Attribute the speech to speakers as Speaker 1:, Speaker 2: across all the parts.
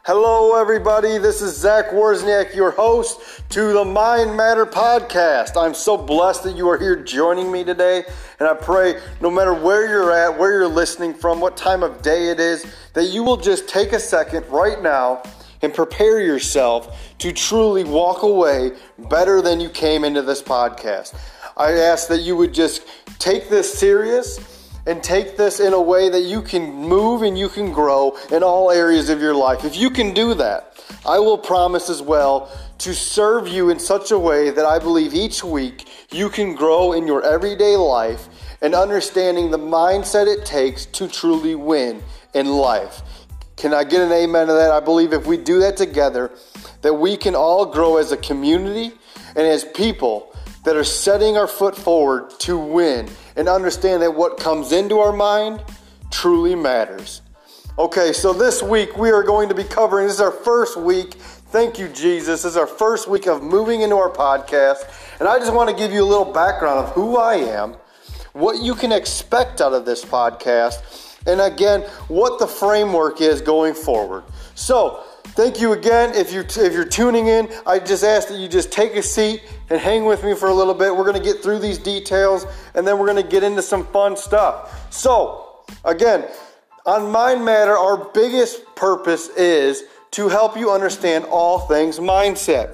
Speaker 1: Hello, everybody. This is Zach Wozniak, your host to the Mind Matter podcast. I'm so blessed that you are here joining me today, and I pray no matter where you're at, where you're listening from, what time of day it is, that you will just take a second right now and prepare yourself to truly walk away better than you came into this podcast. I ask that you would just take this serious and take this in a way that you can move and you can grow in all areas of your life. If you can do that, I will promise as well to serve you in such a way that I believe each week you can grow in your everyday life and understanding the mindset it takes to truly win in life. Can I get an amen to that? I believe if we do that together, that we can all grow as a community and as people that are setting our foot forward to win and understand that what comes into our mind truly matters. Okay, so this week we are going to be covering, this is our first week. Thank you, Jesus. This is our first week of moving into our podcast. And I just want to give you a little background of who I am, what you can expect out of this podcast, and again, what the framework is going forward. So, thank you again. If you're tuning in, I just ask that you just take a seat and hang with me for a little bit. We're going to get through these details, and then we're going to get into some fun stuff. So, again, on Mind Matter, our biggest purpose is to help you understand all things mindset.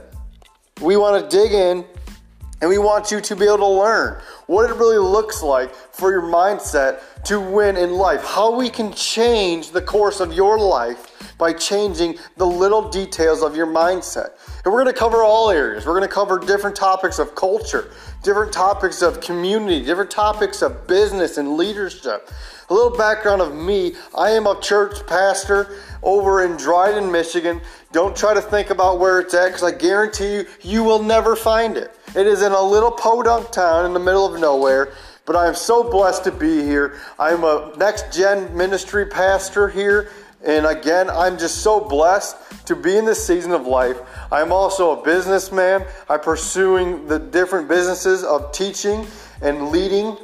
Speaker 1: We want to dig in, and we want you to be able to learn what it really looks like for your mindset to win in life. How we can change the course of your life by changing the little details of your mindset. And we're going to cover all areas. We're going to cover different topics of culture, different topics of community, different topics of business and leadership. A little background of me. I am a church pastor over in Dryden, Michigan. Don't try to think about where it's at because I guarantee you, you will never find it. It is in a little podunk town in the middle of nowhere. But I am so blessed to be here. I'm a next-gen ministry pastor here. And again, I'm just so blessed to be in this season of life. I'm also a businessman. I'm pursuing the different businesses of teaching and leading.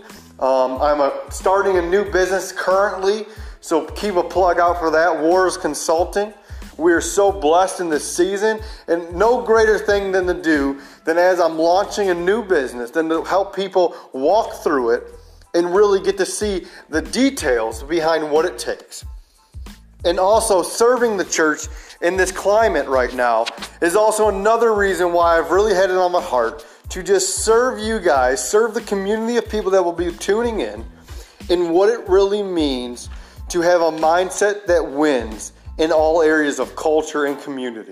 Speaker 1: I'm starting a new business currently, so keep a plug out for that, Wars Consulting. We are so blessed in this season, and no greater thing than as I'm launching a new business, than to help people walk through it and really get to see the details behind what it takes. And also serving the church in this climate right now is also another reason why I've really had it on my heart to just serve you guys, serve the community of people that will be tuning in what it really means to have a mindset that wins in all areas of culture and community.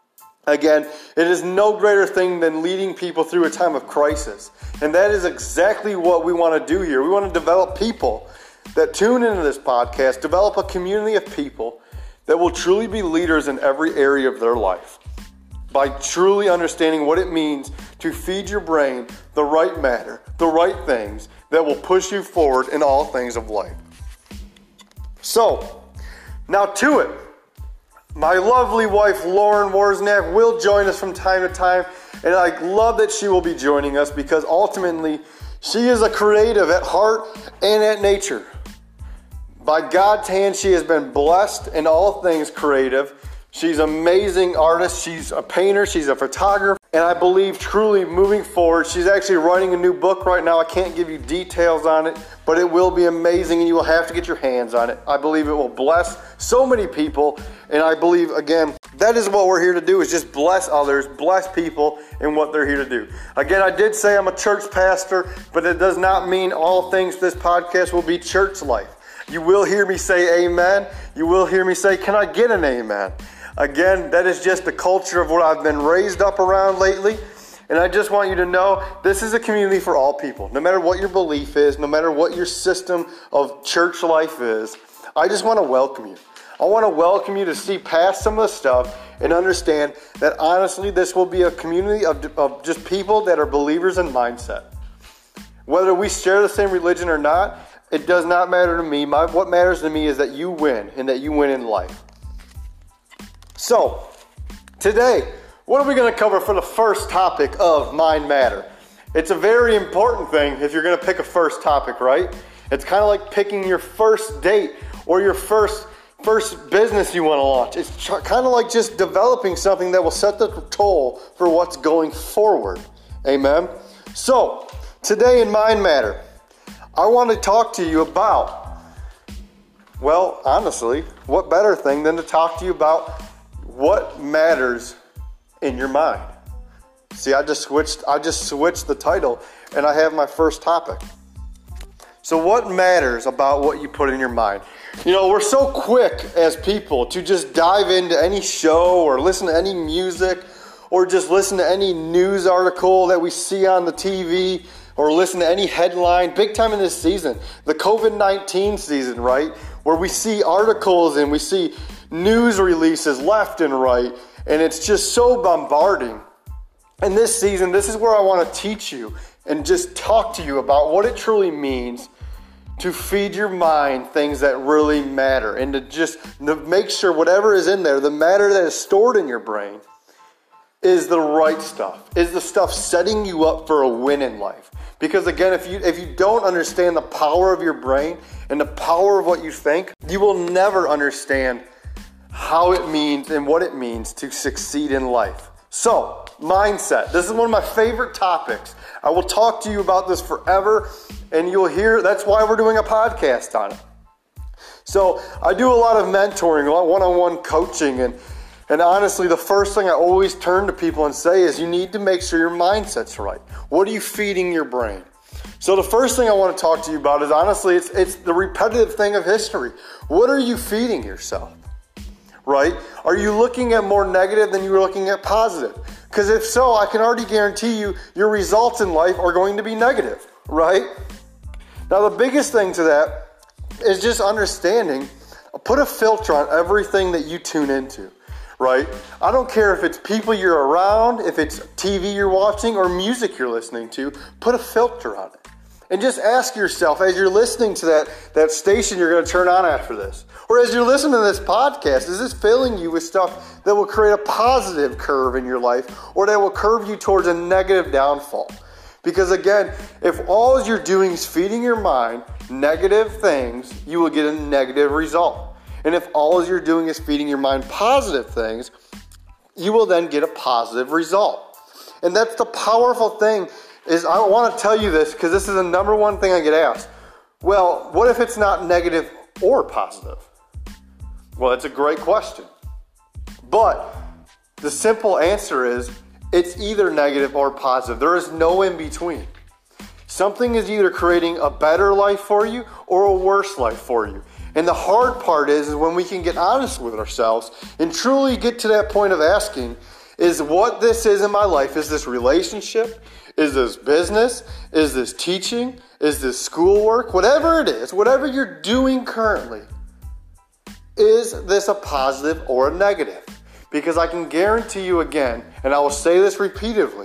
Speaker 1: Again, it is no greater thing than leading people through a time of crisis. And that is exactly what we want to do here. We want to develop people that tune into this podcast, develop a community of people that will truly be leaders in every area of their life by truly understanding what it means to feed your brain the right matter, the right things that will push you forward in all things of life. So, now to it. My lovely wife, Lauren Wozniak, will join us from time to time, and I love that she will be joining us because ultimately she is a creative at heart and at nature. By God's hand, she has been blessed in all things creative. She's an amazing artist. She's a painter. She's a photographer. And I believe truly moving forward, she's actually writing a new book right now. I can't give you details on it, but it will be amazing and you will have to get your hands on it. I believe it will bless so many people. And I believe, again, that is what we're here to do, is just bless others, bless people in what they're here to do. Again, I did say I'm a church pastor, but it does not mean all things this podcast will be church life. You will hear me say amen. You will hear me say, can I get an amen? Again, that is just the culture of what I've been raised up around lately. And I just want you to know this is a community for all people. No matter what your belief is, no matter what your system of church life is, I just want to welcome you. I want to welcome you to see past some of the stuff and understand that honestly this will be a community of just people that are believers in mindset. Whether we share the same religion or not, it does not matter to me. What matters to me is that you win and that you win in life. So, today, what are we going to cover for the first topic of Mind Matter? It's a very important thing if you're going to pick a first topic, right? It's kind of like picking your first date or your first first business you want to launch. It's kind of like just developing something that will set the tone for what's going forward. Amen? So, today in Mind Matter, I want to talk to you about, well, honestly, what better thing than to talk to you about what matters in your mind. See, I just switched the title, and I have my first topic. So what matters about what you put in your mind? You know, we're so quick as people to just dive into any show or listen to any music or just listen to any news article that we see on the TV or listen to any headline. Big time in this season, the COVID-19 season, right? Where we see articles and we see news releases left and right, and it's just so bombarding. In this season, this is where I want to teach you and just talk to you about what it truly means to feed your mind things that really matter, and to just make sure whatever is in there, the matter that is stored in your brain, is the right stuff, is the stuff setting you up for a win in life. Because again, if you don't understand the power of your brain and the power of what you think, you will never understand how it means and what it means to succeed in life. So, mindset. This is one of my favorite topics. I will talk to you about this forever, and you'll hear, that's why we're doing a podcast on it. So, I do a lot of mentoring, a lot of one-on-one coaching, and honestly, the first thing I always turn to people and say is you need to make sure your mindset's right. What are you feeding your brain? So the first thing I want to talk to you about is honestly, it's the repetitive thing of history. What are you feeding yourself? Right? Are you looking at more negative than you were looking at positive? Because if so, I can already guarantee you your results in life are going to be negative, right? Now, the biggest thing to that is just understanding, put a filter on everything that you tune into, right? I don't care if it's people you're around, if it's TV you're watching, or music you're listening to, put a filter on it. And just ask yourself, as you're listening to that station you're going to turn on after this, or as you're listening to this podcast, is this filling you with stuff that will create a positive curve in your life, or that will curve you towards a negative downfall? Because again, if all you're doing is feeding your mind negative things, you will get a negative result. And if all you're doing is feeding your mind positive things, you will then get a positive result. And that's the powerful thing. Is I want to tell you this because this is the number one thing I get asked. Well, what if it's not negative or positive? Well, it's a great question. But the simple answer is it's either negative or positive. There is no in between. Something is either creating a better life for you or a worse life for you. And the hard part is when we can get honest with ourselves and truly get to that point of asking, is what this is in my life, is this relationship? Is this business? Is this teaching? Is this schoolwork? Whatever it is, whatever you're doing currently, is this a positive or a negative? Because I can guarantee you again, and I will say this repeatedly,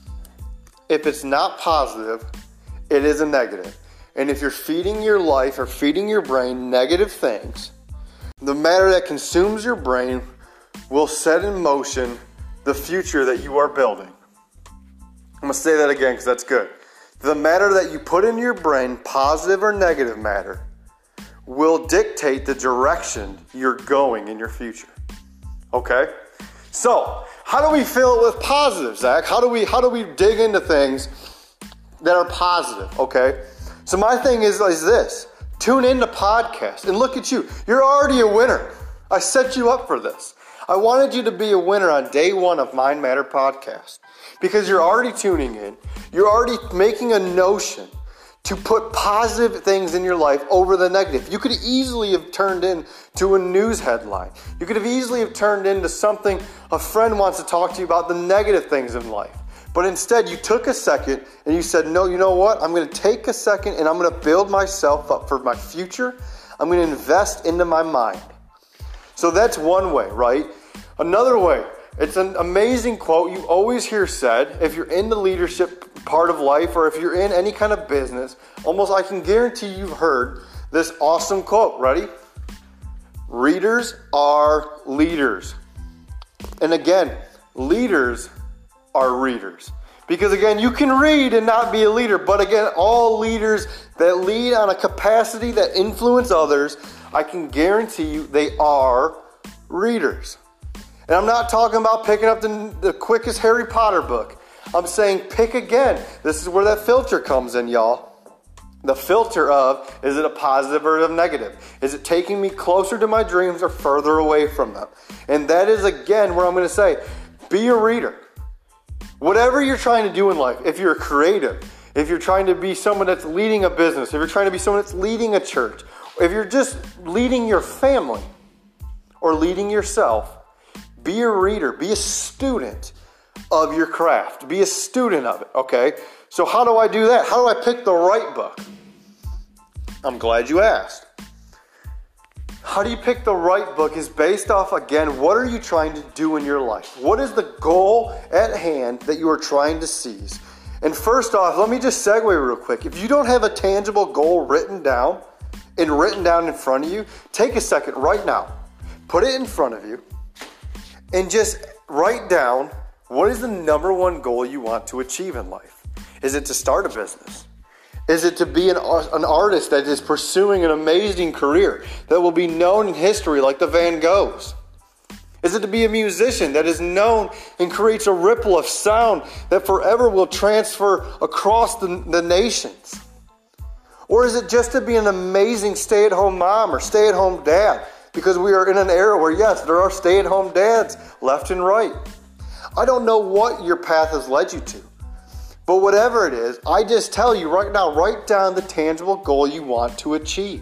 Speaker 1: if it's not positive, it is a negative. And if you're feeding your life or feeding your brain negative things, the matter that consumes your brain will set in motion the future that you are building. I'm going to say that again because that's good. The matter that you put in your brain, positive or negative matter, will dictate the direction you're going in your future. Okay? So, how do we fill it with positive, Zach? How do we dig into things that are positive? Okay? So my thing is this. Tune in to podcasts and look at you. You're already a winner. I set you up for this. I wanted you to be a winner on day one of Mind Matter Podcast because you're already tuning in. You're already making a notion to put positive things in your life over the negative. You could easily have turned into a news headline. You could have easily have turned into something a friend wants to talk to you about, the negative things in life. But instead, you took a second and you said, no, you know what? I'm going to take a second and I'm going to build myself up for my future. I'm going to invest into my mind. So that's one way, right? Another way, it's an amazing quote you always hear said, if you're in the leadership part of life or if you're in any kind of business, almost I can guarantee you've heard this awesome quote. Ready? Readers are leaders. And again, leaders are readers. Because again, you can read and not be a leader, but again, all leaders that lead on a capacity that influence others I can guarantee you they are readers. And I'm not talking about picking up the quickest Harry Potter book. I'm saying pick again. This is where that filter comes in, y'all. The filter of, is it a positive or a negative? Is it taking me closer to my dreams or further away from them? And that is, again, where I'm going to say, be a reader. Whatever you're trying to do in life, if you're creative, if you're trying to be someone that's leading a business, if you're trying to be someone that's leading a church, if you're just leading your family or leading yourself, be a reader, be a student of your craft, be a student of it, okay? So how do I do that? How do I pick the right book? I'm glad you asked. How do you pick the right book is based off, again, what are you trying to do in your life? What is the goal at hand that you are trying to seize? And first off, let me just segue real quick. If you don't have a tangible goal written down in front of you, take a second right now, put it in front of you, and just write down what is the number one goal you want to achieve in life. Is it to start a business? Is it to be an artist that is pursuing an amazing career that will be known in history like the Van Goghs? Is it to be a musician that is known and creates a ripple of sound that forever will transfer across the nations? Or is it just to be an amazing stay-at-home mom or stay-at-home dad? Because we are in an era where, yes, there are stay-at-home dads left and right. I don't know what your path has led you to. But whatever it is, I just tell you right now, write down the tangible goal you want to achieve.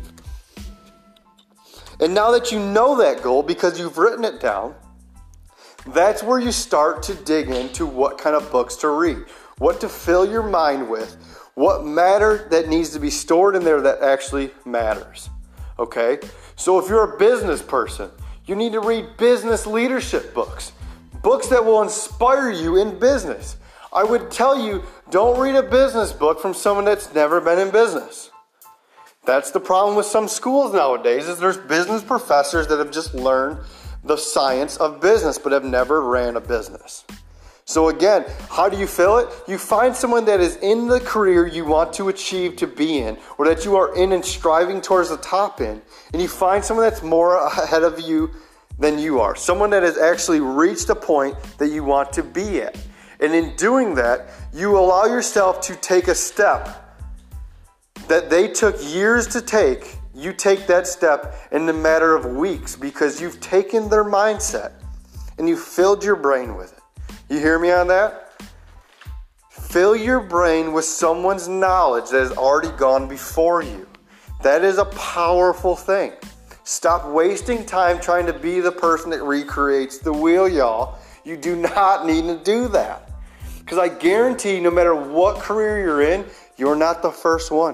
Speaker 1: And now that you know that goal because you've written it down, that's where you start to dig into what kind of books to read, what to fill your mind with, what matter that needs to be stored in there that actually matters. Okay? So if you're a business person, you need to read business leadership books, books that will inspire you in business. I would tell you, don't read a business book from someone that's never been in business. That's the problem with some schools nowadays, is there's business professors that have just learned the science of business but have never ran a business. So again, how do you fill it? You find someone that is in the career you want to achieve to be in, or that you are in and striving towards the top in, and you find someone that's more ahead of you than you are, someone that has actually reached a point that you want to be at. And in doing that, you allow yourself to take a step that they took years to take. You take that step in the matter of weeks because you've taken their mindset and you filled your brain with it. You hear me on that? Fill your brain with someone's knowledge that has already gone before you. That is a powerful thing. Stop wasting time trying to be the person that recreates the wheel, y'all. You do not need to do that. Because I guarantee no matter what career you're in, you're not the first one.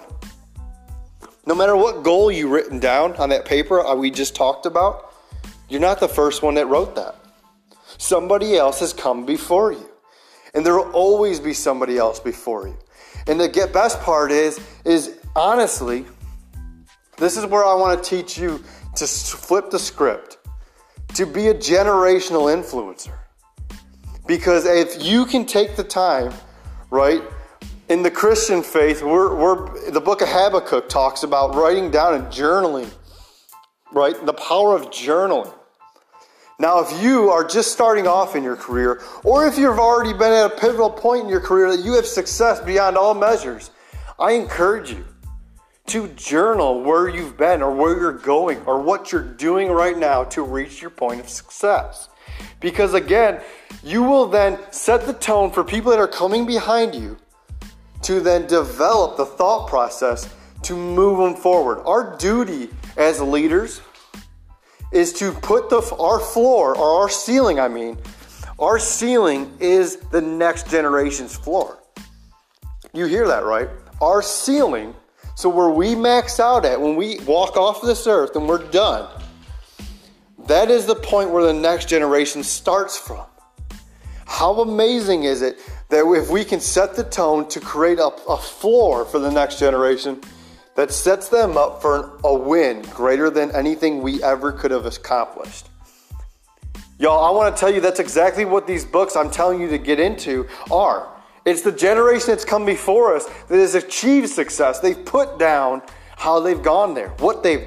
Speaker 1: No matter what goal you've written down on that paper we just talked about, you're not the first one that wrote that. Somebody else has come before you. And there will always be somebody else before you. And the best part is honestly, this is where I want to teach you to flip the script, to be a generational influencer. Because if you can take the time, right, in the Christian faith, the book of Habakkuk talks about writing down and journaling, right? The power of journaling. Now, if you are just starting off in your career, or if you've already been at a pivotal point in your career that you have success beyond all measures, I encourage you to journal where you've been or where you're going or what you're doing right now to reach your point of success. Because again, you will then set the tone for people that are coming behind you to then develop the thought process to move them forward. Our duty as leaders is to put our floor, or our ceiling, our ceiling is the next generation's floor. You hear that, right? Our ceiling, so where we max out at when we walk off this earth and we're done, that is the point where the next generation starts from. How amazing is it that if we can set the tone to create a floor for the next generation that sets them up for a win greater than anything we ever could have accomplished. Y'all, I want to tell you that's exactly what these books I'm telling you to get into are. It's the generation that's come before us that has achieved success. They've put down how they've gone there, what they've done.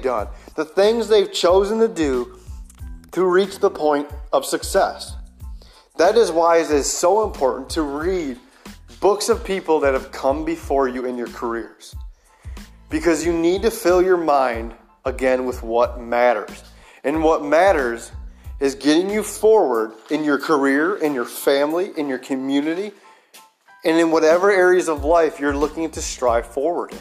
Speaker 1: the things they've chosen to do to reach the point of success. That is why it is so important to read books of people that have come before you in your careers. Because you need to fill your mind again with what matters. And what matters is getting you forward in your career, in your family, in your community, and in whatever areas of life you're looking to strive forward in.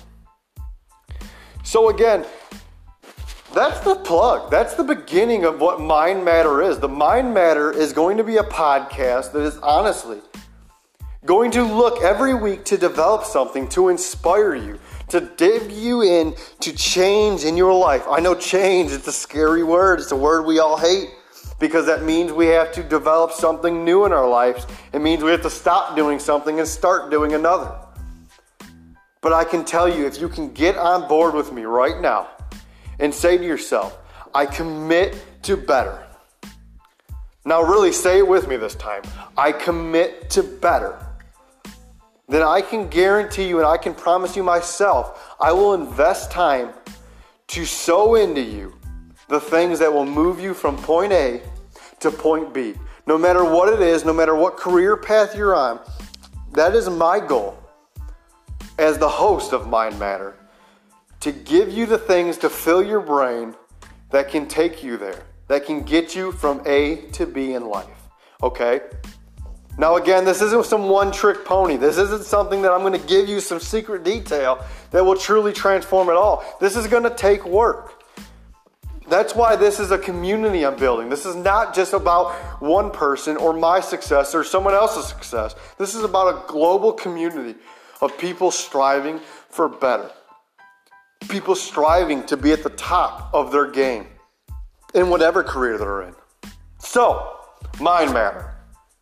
Speaker 1: So again, that's the plug. That's the beginning of what Mind Matter is. The Mind Matter is going to be a podcast that is honestly going to look every week to develop something to inspire you, to dig you in to change in your life. I know change, it's a scary word. It's a word we all hate because that means we have to develop something new in our lives. It means we have to stop doing something and start doing another. But I can tell you, if you can get on board with me right now and say to yourself, I commit to better. Now really say it with me this time. I commit to better. Then I can guarantee you and I can promise you myself, I will invest time to sow into you the things that will move you from point A to point B. No matter what it is, no matter what career path you're on, that is my goal as the host of Mind Matter, to give you the things to fill your brain that can take you there, that can get you from A to B in life, okay? Now again, this isn't some one-trick pony. This isn't something that I'm going to give you some secret detail that will truly transform it all. This is going to take work. That's why this is a community I'm building. This is not just about one person or my success or someone else's success. This is about a global community of people striving for better. People striving to be at the top of their game in whatever career they're in. So, Mind Matter.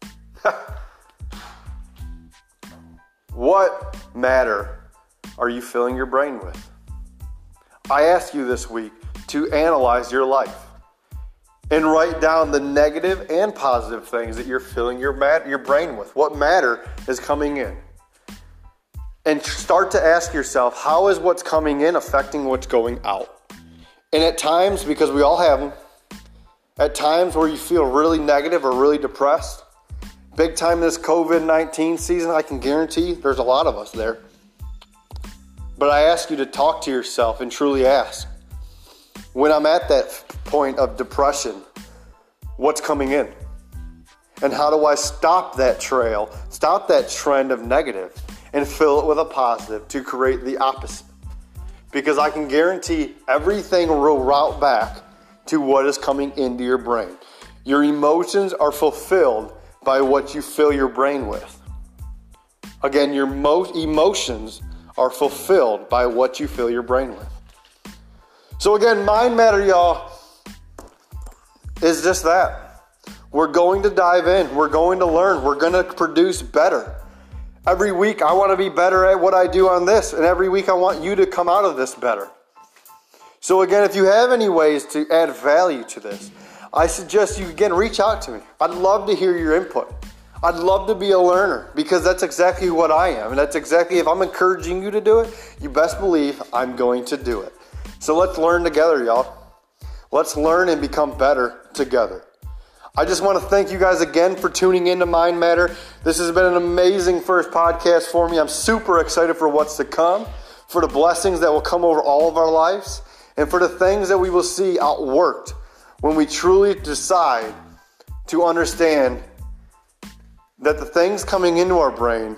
Speaker 1: What matter are you filling your brain with? I ask you this week to analyze your life and write down the negative and positive things that you're filling your brain with. What matter is coming in? And start to ask yourself, how is what's coming in affecting what's going out? And at times, because we all have them, at times where you feel really negative or really depressed, big time this COVID-19 season, I can guarantee there's a lot of us there. But I ask you to talk to yourself and truly ask, when I'm at that point of depression, what's coming in? And how do I stop that trail, stop that trend of negative, and fill it with a positive to create the opposite? Because I can guarantee everything will route back to what is coming into your brain. Your emotions are fulfilled by what you fill your brain with. Again, your emotions are fulfilled by what you fill your brain with. So again, Mind Matter, y'all, is just that. We're going to dive in. We're going to learn. We're going to produce better. Every week, I want to be better at what I do on this. And every week, I want you to come out of this better. So again, if you have any ways to add value to this, I suggest you, again, reach out to me. I'd love to hear your input. I'd love to be a learner because that's exactly what I am. And that's exactly, if I'm encouraging you to do it, you best believe I'm going to do it. So let's learn together, y'all. Let's learn and become better together. I just want to thank you guys again for tuning into Mind Matter. This has been an amazing first podcast for me. I'm super excited for what's to come, for the blessings that will come over all of our lives, and for the things that we will see outworked when we truly decide to understand that the things coming into our brain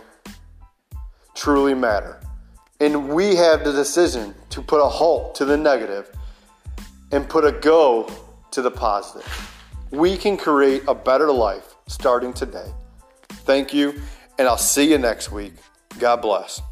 Speaker 1: truly matter. And we have the decision to put a halt to the negative and put a go to the positive. We can create a better life starting today. Thank you, and I'll see you next week. God bless.